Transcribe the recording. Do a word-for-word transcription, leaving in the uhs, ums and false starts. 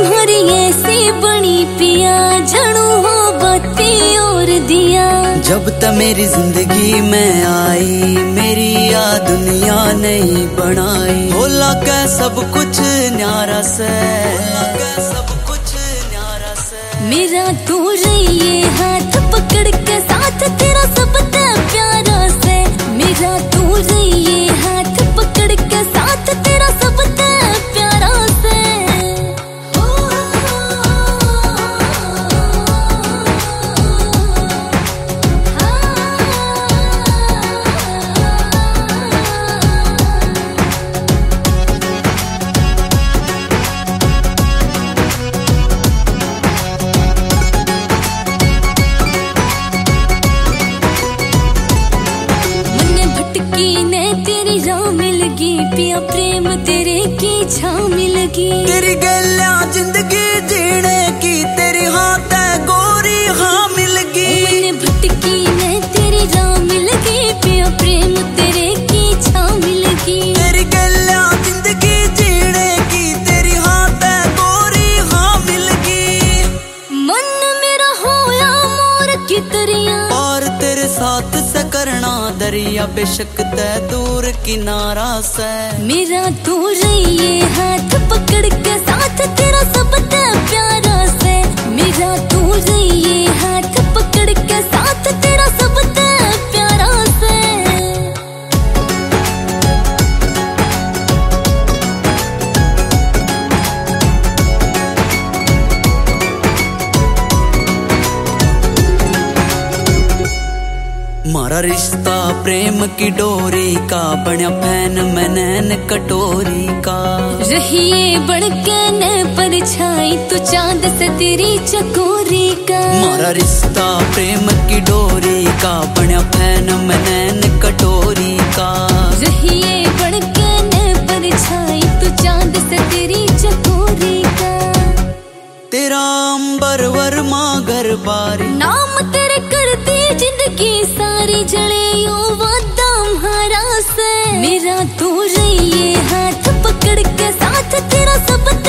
तुम्हारी ऐसी बनी पिया, जड़ू हो बत्ती और दिया। जब तक मेरी जिंदगी में आई, मेरी या दुनिया नहीं बनाई। भोला के सब कुछ न्यारा से, सब कुछ न्यारा से। मेरा तू रहिए हाथ पकड़ के साथ तेरा सब प्यारा से। मेरा तू रहिए हाथ पकड़ के साथ तेरा सब प्यारा से। तेरी राह मिलगी पिया, प्रेम तेरे की छाव मिलगी। तेरी गैल्या जिंदगी जीने की, तेरी हाथ है गोरी हाँ मिलगी। मैंने भटकी ने तेरी राह मिलगी पिया, प्रेम तेरे की छाव मिलगी। तेरी गैल्या जिंदगी जीने की, तेरी हाथ है गोरी हाँ मिलगी। मन मेरा होया मोर की तरिया, और तेरे साथ से करना दरिया, बेशक तय दूर किनारा से। मेरा तू रहिए हाथ पकड़ के साथ तेरा सब प्यारा से। मेरा तू रहिए हाथ पकड़ के साथ तेरा सब प्यारा से। मारा रिश्ता प्रेम की डोरी का, बन्या फैन में नैन कटोरी का। रहिए बड़के न परछाई तू चांद से तेरी चकोरी का। मारा रिश्ता प्रेम की डोरी का, बन्या फैन में नैन कटोरी का। रहिए बड़के न परछाई तू चांद से तेरी चकोरी का। तेरा अंबर वर्मा घर बारी, नाम तेरे करती जिंदगी सारी, जले यो वादा हमारा से। मेरा तू रहिए हाथ पकड़ के साथ तेरा सब